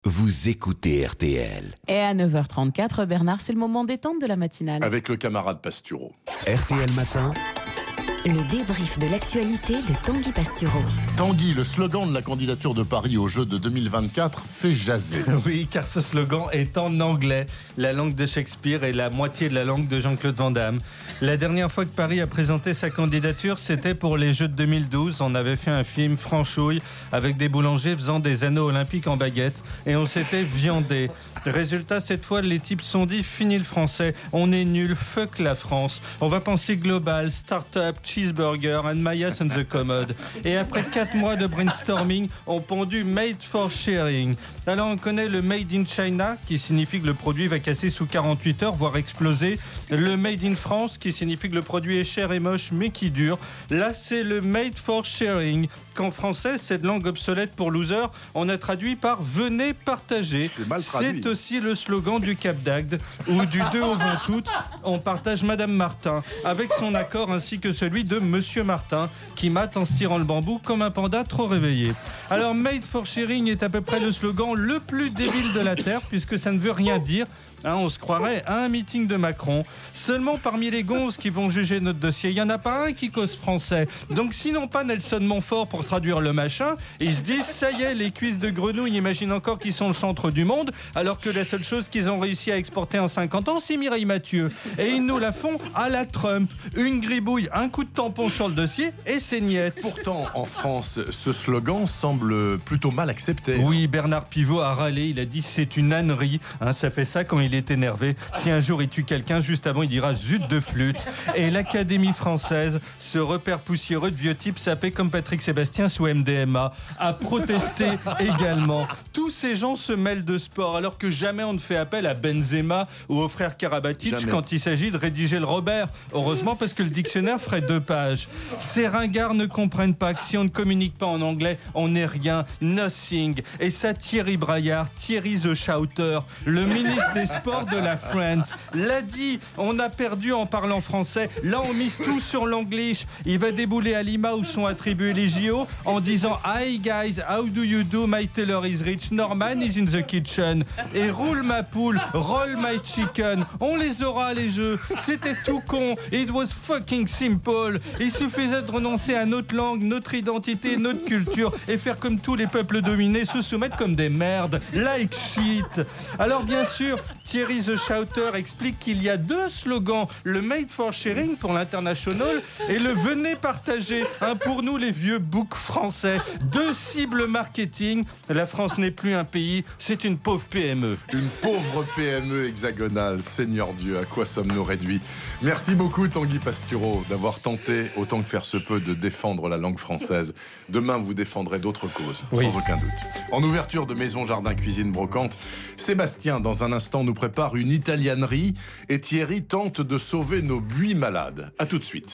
Vous écoutez RTL. Et à 9h34, Bernard, c'est le moment détente de la matinale. Avec le camarade Pastureau. RTL Matin. Le débrief de l'actualité de Tanguy Pastureau. Tanguy, le slogan de la candidature de Paris aux Jeux de 2024 fait jaser. Oui, car ce slogan est en anglais, la langue de Shakespeare et la moitié de la langue de Jean-Claude Van Damme. La dernière fois que Paris a présenté sa candidature, c'était pour les Jeux de 2012. On avait fait un film franchouille avec des boulangers faisant des anneaux olympiques en baguette et on s'était viandé. Résultat, cette fois, les types se sont dit, fini le français, on est nul, fuck la France. On va penser global, start-up, cheeseburger and Mayas on the commode. Et après 4 mois de brainstorming, on pondu made for sharing. Alors on connaît le made in China, qui signifie que le produit va casser sous 48 heures, voire exploser. Le made in France, qui signifie que le produit est cher et moche, mais qui dure. Là, c'est le made for sharing, qu'en français, cette langue obsolète pour loser, on a traduit par venez partager. C'est mal traduit. C'est aussi le slogan du Cap d'Agde, où du 2 au 20 août, on partage Madame Martin, avec son accord ainsi que celui de Monsieur Martin, qui mate en se tirant le bambou comme un panda trop réveillé. Alors, made for sharing est à peu près le slogan le plus débile de la Terre, puisque ça ne veut rien dire. On se croirait à un meeting de Macron. Seulement parmi les gonzes qui vont juger notre dossier, il n'y en a pas un qui cause français. Donc sinon pas Nelson Montfort pour traduire le machin, ils se disent ça y est, les cuisses de grenouille imaginent encore qu'ils sont le centre du monde, alors que la seule chose qu'ils ont réussi à exporter en 50 ans, c'est Mireille Mathieu. Et ils nous la font à la Trump. Une gribouille, un coup de tampon sur le dossier et c'est niette. Pourtant, en France, ce slogan semble plutôt mal accepté. Oui, Bernard Pivot a râlé, il a dit c'est une ânerie. Ça fait ça quand il est énervé. Si un jour il tue quelqu'un, juste avant il dira zut de flûte. Et l'Académie française, ce repère poussiéreux de vieux types sapés comme Patrick Sébastien sous MDMA, a protesté également. Tous ces gens se mêlent de sport alors que jamais on ne fait appel à Benzema ou au frère Karabatic Jamais. quand il s'agit de rédiger le Robert. Heureusement parce que le dictionnaire ferait 2 pages. Ces ringards ne comprennent pas que si on ne communique pas en anglais, on n'est rien, nothing. Et ça, Thierry Braillard, Thierry the Shouter, le ministre des Sports de la France, l'a dit, on a perdu en parlant français. Là, on mise tout sur l'anglish. Il va débouler à Lima où sont attribués les JO en disant Hi guys, how do you do? My tailor is rich. Norman is in the kitchen. Et roule ma poule, roll my chicken. On les aura les jeux. C'était tout con. It was fucking simple. Il suffisait de renoncer à notre langue, notre identité, notre culture et faire comme tous les peuples dominés, se soumettre comme des merdes. Like shit. Alors bien sûr, Thierry the Shouter explique qu'il y a 2 slogans, le Made for Sharing pour l'international et le Venez partager, pour nous les vieux boucs français. 2 cibles marketing. La France n'est plus un pays, c'est une pauvre PME. Une pauvre PME hexagonale. Seigneur Dieu, à quoi sommes-nous réduits? Merci beaucoup Tanguy Pastureau d'avoir tenté, autant que faire se peut, de défendre la langue française. Demain, vous défendrez d'autres causes, Oui. sans aucun doute. En ouverture de Maison Jardin Cuisine Brocante, Sébastien, dans un instant, nous prépare une italianerie et Thierry tente de sauver nos buis malades. À tout de suite.